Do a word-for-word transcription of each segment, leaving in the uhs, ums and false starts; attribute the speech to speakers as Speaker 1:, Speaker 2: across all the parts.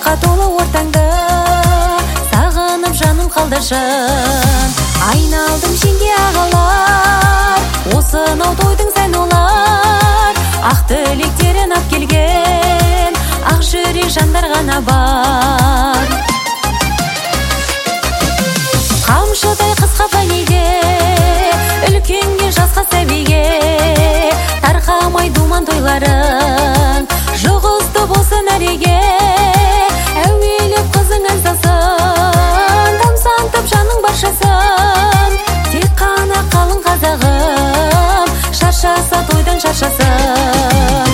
Speaker 1: бақытқа толы ортаңда сағынып жаным қалды шын. Айналдым сенге ағалар, осынау тойдың сән олар. Ақ тілектерін ап келген ақ жүрек жандар ғана бар. Қамшыдай қысқа бәлеге, үлкенге жасқа сәбиге, тарқамай думан тойларың жұғысты болсын әреге. Әуелеп қызың ән салсын, тамсантып жаның баршасын. Тек қана қалың қазағым, шаршаса тойдан шаршасын.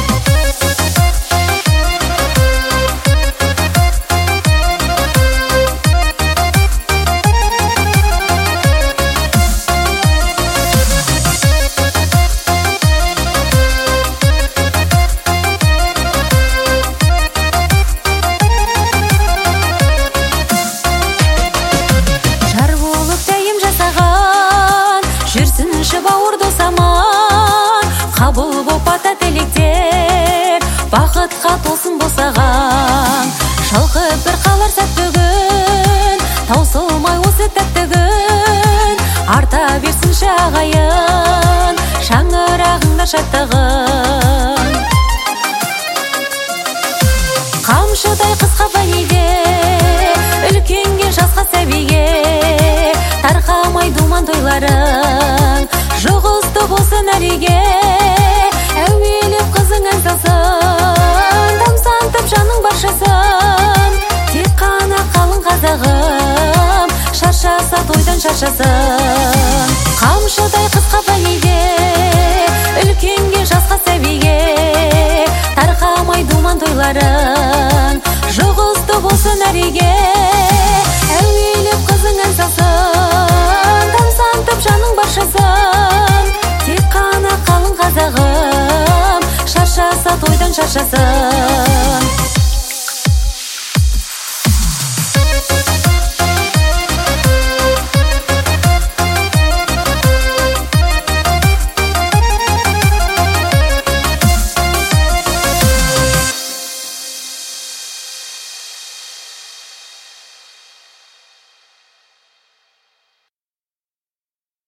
Speaker 1: Бауыр досаман, қабыл боп ата тілектер, бақытқа толсын босаған. Шалқып бір қалар сәт бүгін, таусылмай осы тәтті күн. Арта берсінші ағайын, шаңырағыңда шаттығын. Қамшыдай қысқа бәлеге, үлкенге жасқа сәбиге, тарқамай думан тойларың жұғысты болсын әреге. Әуелеп қызың ән салсын, тамсантып жаның баршасын. Тек қана қалың қазағым, шаршаса тойдан шаршасын. Қамшыдай қысқа бәлеге, үлкенге жасқа сәбиге, тарқамай думан тойларың жұғысты болсын әреге. Әуелеп қызың ән салсын, тамсантып жаның баршасын. Тек қана қалың қазағым, шаршаса тойдан шаршасын.